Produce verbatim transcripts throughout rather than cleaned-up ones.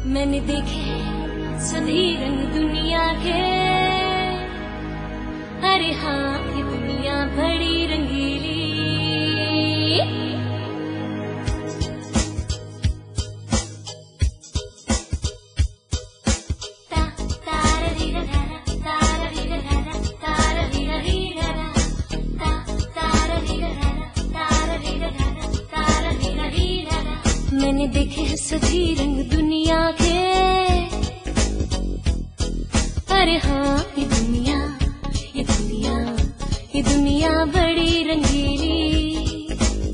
मैंने देखे सभी रंग दुनिया के, अरे हाँ ये दुनिया बड़ी रंगीली। मैंने देखे हैं सभी रंग दुनिया के, अरे हाँ ये दुनिया ये दुनिया ये दुनिया बड़ी रंगीली।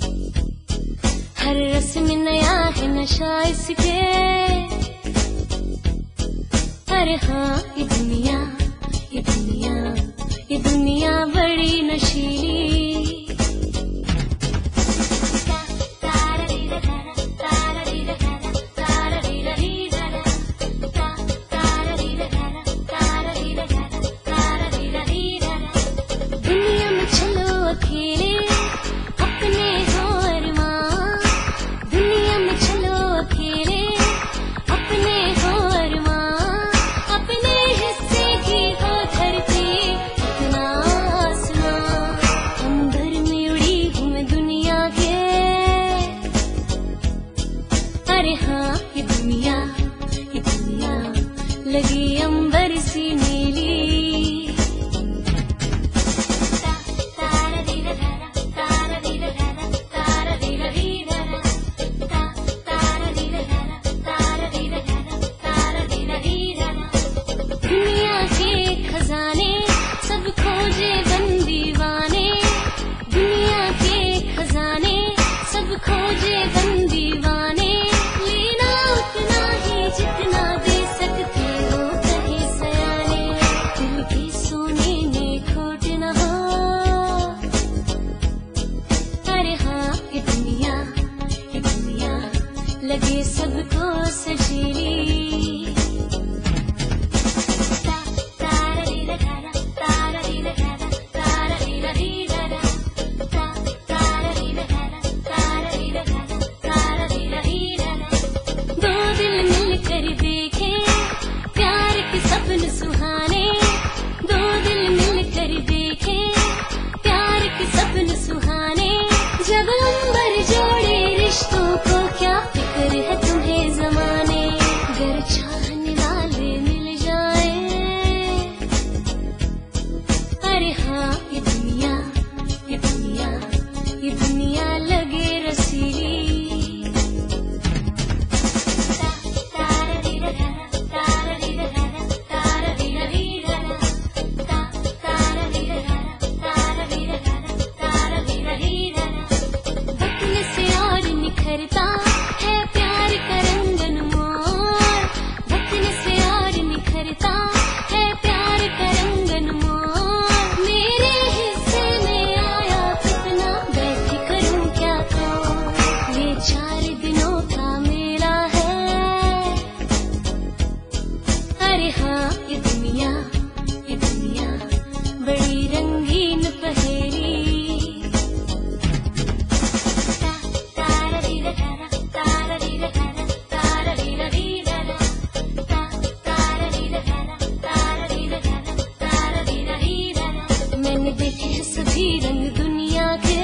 हर रस में नया है नशा इसके, अरे हाँ ये दुनिया ये दुनिया ये दुनिया बड़ी नशीली। अरे हाँ ये दुनिया ये दुनिया लगी अंबर सी नीली। दुनिया के खजाने सब खोजे बन दीवाने, दुनिया के खजाने सब खोजे बन दीवाने। जितना दे सकते हो कहे सयाने, दिल के सोने में खोट न हो। अरे हाँ ये दुनिया ये दुनिया लगे सबको सजीली। सपन सुहाने, दो दिल मिलकर देखे प्यार के सपन सुहाने। जब अंबर जोड़े रिश्तों को क्या फिक्र है तुम्हें ज़माने, गर चाहने वाले मिल जाए। अरे हाँ ये दुनिया ये दुनिया ये दुनिया लगे रसीली। निखरता है प्यार का रंगन मोर, बचने से और निखरता है प्यार का रंगन मोर। मेरे हिस्से में आया कितना बैठ करूं क्या तो, ये चार दिनों का मेला है। अरे हाँ ये दुनिया ये दुनिया बड़ी रंगीन पहेली। मैंने देखे हैं सभी रंग दुनिया के,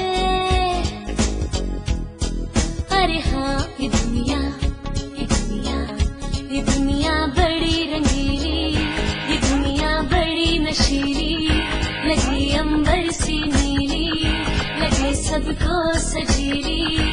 अरे हाँ ये दुनिया ये दुनिया ये दुनिया बड़ी रंगीली। ये दुनिया बड़ी नशीली, लगी अंबर सी नीली, लगे सबको सजीली।